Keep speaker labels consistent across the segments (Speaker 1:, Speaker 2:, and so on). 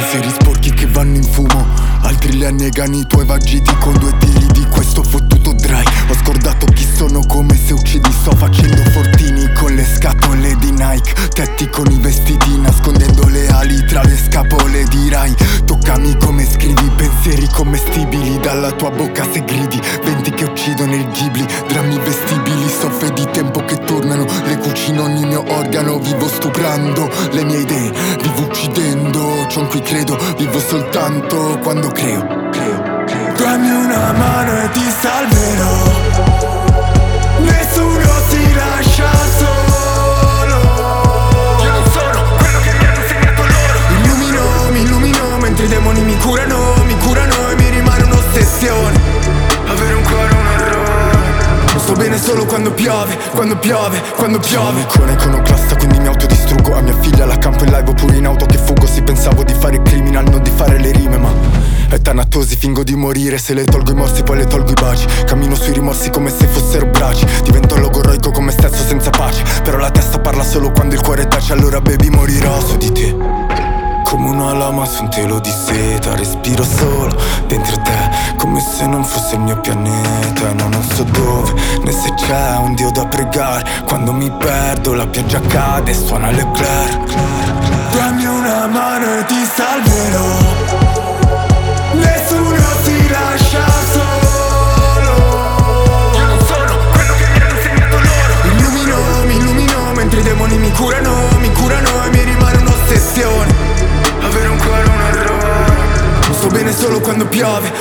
Speaker 1: Pensieri sporchi che vanno in fumo, altri li annegano i tuoi vagiti con 2 tiri di questo fottuto dry. Ho scordato chi sono come se uccidi, sto facendo fortini con le scatole di Nike, tetti con i vestiti nascondendo le ali tra le scapole di Rai. Toccami come scrivi, pensieri commestibili dalla tua bocca se gridi, venti che uccidono il Ghibli, drammi vestibili, soffe di tempo che tornano, le cucino ogni mio organo, vivo stuprando le mie idee, vivo uccidendo ciò in cui credo, vivo soltanto quando creo. Dammi una mano e ti salverò, nessuno si lascia solo. Io non sono quello che mi hanno insegnato loro. Mi illumino mentre i demoni mi curano e mi rimane un'ossessione avere un cuore un errore. Non sto bene solo quando piove. Sono un'icona iconoclasta, quindi mi autodistruggo. A mia figlia la campo in live oppure in auto che fuggo. Sì, pensavo di fare il criminal, non di fare le rime, ma è tanatosi, fingo di morire. Se le tolgo i morsi poi le tolgo i baci. Cammino sui rimorsi come se fossero bracci. Divento logoroico come stesso senza pace. Però la testa parla solo quando il cuore tace. Allora baby morirò su di te come una lama su un telo di seta. Respiro solo dentro te come se non fosse il mio pianeta. E non so dove né se c'è un Dio da pregare. Quando mi perdo la pioggia cade e suona l'eclair. Dammi una mano e ti salverò, nessuno si lascia solo. Io non sono quello che mi hanno insegnato loro. Mi illumino mentre i demoni mi curano e mi rimane un'ossessione avere un cuore un errore. Non sto bene solo quando piove.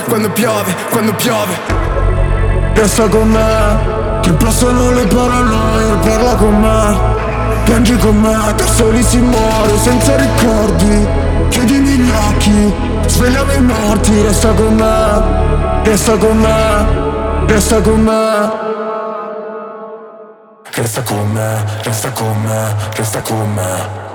Speaker 2: Resta con me, che passano le paranoie, parla con me. Piangi con me, da soli si muore senza ricordi. Chiudimi gli occhi, svegliamo i morti. Resta con me, resta con me. Resta con me, resta con me.